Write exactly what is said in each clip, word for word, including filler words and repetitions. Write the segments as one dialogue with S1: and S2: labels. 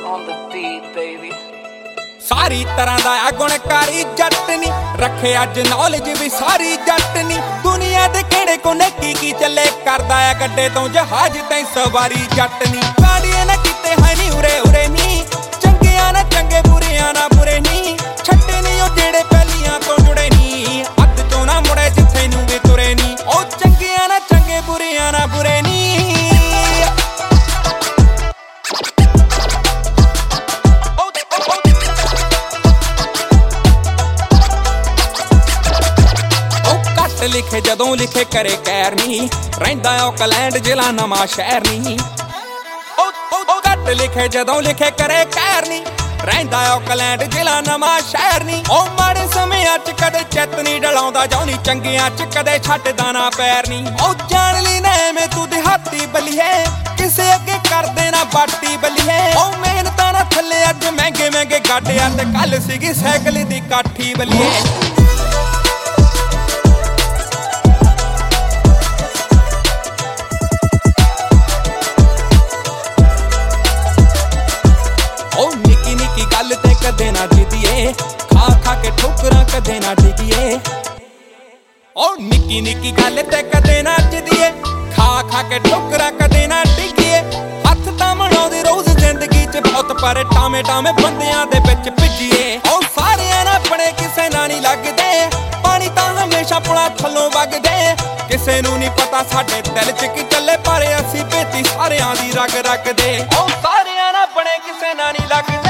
S1: on the beat, baby.
S2: ਸਾਰੀ ਤਰ੍ਹਾਂ ਦਾ ਆ ਗੁਣਕਾਰੀ ਜੱਟ ਨੀ ਰੱਖੇ ਅੱਜ ਨੌਲੇਜ ਵੀ ਸਾਰੀ ਜੱਟ ਨੀ ਦੁਨੀਆ ਦੇ ਕਿਹੜੇ ਕੋਨੇ ਕੀ ਕੀ ਚੱਲੇ ਕਰਦਾ ਆ ਗੱਡੇ ਤੋਂ ਜਹਾਜ਼ ਤੈਂ ਸਵਾਰੀ ਜੱਟ ਨੀ ਗਾੜੀਆਂ ਨਾ ਕਿਤੇ ਹੈ ਨੀ ਉਰੇ ਉਰੇ ਨੀ ਚੰਗਿਆਂ ਨਾ ਚੰਗੇ ਬੁਰਿਆਂ ਨਾ ਬੁਰੇ ਨੀ ਛੱਡੇ ਨੀ ਉਹ ਜਿਹੜੇ ਪਹਿਲੀਆਂ ਤੋਂ ਜੁੜੇ ਨੀ ਅੱਧ ਚੋਂ ਨਾ ਮੁੜੇ ਜਿੱਥੇ ਨੂੰ ਵੀ ਤੁਰੇ ਨੀ ਉਹ ਚੰਗਿਆਂ ਨਾ ਚੰਗੇ ਬੁਰਿਆਂ ਨਾ ਬੁਰੇ ਨੀ ਲਿਖੇ ਜਦੋਂ ਲਿਖੇ ਕਰੇ ਕੈਰ ਨੀ ਰਹਿੰਦਾ ਔਕਲੈਂਡ ਜ਼ਿਲ੍ਹਾ ਨਵਾਂ ਸ਼ਹਿਰ ਨੀ ਉਹ ਘੱਟ ਲਿਖੇ ਜਦੋਂ ਲਿਖੇ ਕਰੇ ਕੈਰ ਨੀ ਰਹਿੰਦਾ ਔਕਲੈਂਡ ਜ਼ਿਲ੍ਹਾ ਨਵਾਂ ਸ਼ਹਿਰ ਨੀ ਉਹ ਮਾੜੇ ਸਮਿਆਂ ਚ ਕਦੇ ਚਿੱਤ ਨੀ ਡਲਾਉਂਦਾ ਜਾਉਣੀ ਚੰਗਿਆਂ ਚ ਕਦੇ ਛੱਡਦਾ ਨਾ ਪੈਰ ਨੀ ਉਹ ਜਾਣ ਲਈ ਨਾ ਐਵੇਂ ਤੂੰ ਦਿਹਾਤੀ ਬਲੀਏ ਕਿਸੇ ਅੱਗੇ ਕਰਦੇ ਨਾ ਬਾਟੀ ਬਲੀਏ ਉਹ ਮਿਹਨਤਾਂ ਨਾ ਥੱਲੇ ਅੱਜ ਮਹਿੰਗੇ ਮਹਿੰਗੇ ਗਾਡਿਆਂ ਤੇ ਕੱਲ ਸੀਗੀ ਸਾਈਕਲ ਦੀ ਕਾਠੀ ਬਲੀਏ ਗੱਲ ਤੇ ਕਦੇ ਨਾ ਜਿੱਦੀਏ ਖਾ ਖਾ ਕੇ ਠੋਕਰਾਂ ਕਦੇ ਨਾ ਡਿੱਗੀਏ ਓ ਨਿੱਕੀ ਨਿੱਕੀ ਗੱਲ ਤੇ ਕਦੇ ਨਾ ਜਿੱਦੀਏ ਖਾ ਖਾ ਕੇ ਠੋਕਰਾਂ ਕਦੇ ਨਾ ਡਿੱਗੀਏ ਹੱਥ ਤਾਂ ਮਣਾਉਂਦੇ ਰੋਜ਼ ਜ਼ਿੰਦਗੀ 'ਚ ਬਹੁਤ ਪਰ ਟਾਵੇਂ ਟਾਵੇਂ ਬੰਦਿਆਂ ਦੇ ਵਿੱਚ ਭਿੱਜੀਏ ਓ ਸਾਰਿਆਂ ਨਾਲ ਆਪਣੇ ਕਿਸੇ ਨਾਲ ਨਹੀਂ ਲੱਗਦੇ ਪਾਣੀ ਤਾਂ ਹਮੇਸ਼ਾ ਪੁਲਾਂ ਥੱਲੋਂ ਵਗਦੇ ਕਿਸੇ ਨੂੰ ਨਹੀਂ ਪਤਾ ਸਾਡੇ ਦਿਲ 'ਚ ਕੀ ਚੱਲੇ ਪਰ ਅਸੀਂ ਭੇਤੀ ਸਾਰਿਆਂ ਦੀ ਰਗ ਰੱਖਦੇ ਓ ਸਾਰਿਆਂ ਨਾਲ ਆਪਣੇ ਕਿਸੇ ਨਾਲ ਨਹੀਂ ਲੱਗਦੇ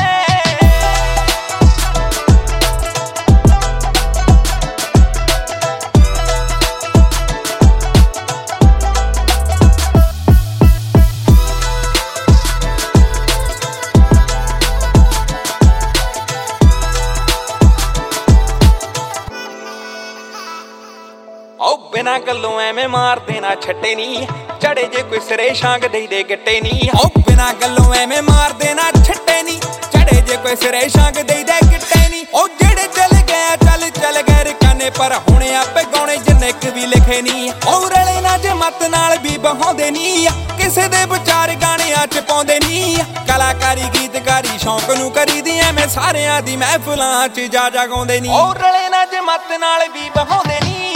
S2: ਓ ਬਿਨਾ ਗੱਲੋਂ ਐਵੇਂ ਮਾਰ ਦੇਣਾ ਛੱਡੇ ਨੀ ਚੜੇ ਜੇ ਕੋਈ ਸਿਰੇ ਛਾਂਗ ਦੇ ਦੇ ਗਿੱਟੇ ਨੀ ਓ ਬਿਨਾ ਗੱਲੋਂ ਐਵੇਂ ਮਾਰ ਦੇਣਾ ਛੱਡੇ ਨੀ ਚੜੇ ਜੇ ਕੋਈ ਸਿਰੇ ਛਾਂਗ ਦੇ ਦੇ ਗਿੱਟੇ ਨੀ ਓ ਜਿਹੜੇ ਚੱਲ ਗਏ ਚੱਲ ਚੱਲ ਗਏ ਰਕਾਨੇ ਪਰ ਹੁਣ ਆਪੇ ਗਾਉਣੇ ਜਿੰਨੇ ਕ ਵੀ ਲਿਖੇ ਨੀ ਓ ਰਲੇ ਨਾ ਜਮਤ ਨਾਲ ਵੀ ਬਹਾਉਂਦੇ ਨੀ ਕਿਸੇ ਦੇ ਵਿਚਾਰ ਗਾਣਿਆਂ ਚ ਪਾਉਂਦੇ ਨੀ ਕਲਾਕਾਰੀ ਗੀਤਕਾਰੀ ਸ਼ੌਂਕ ਨੂੰ ਕਰੀਦੀ ਐਵੇਂ ਸਾਰਿਆਂ ਦੀ ਮਹਿਫਲਾਂ ਚ ਜਾ ਜਾ ਗਾਉਂਦੇ ਨੀ ਓ ਰਲੇ ਨਾ ਜਮਤ ਨਾਲ ਵੀ ਬਹਾਉਂਦੇ ਨੀ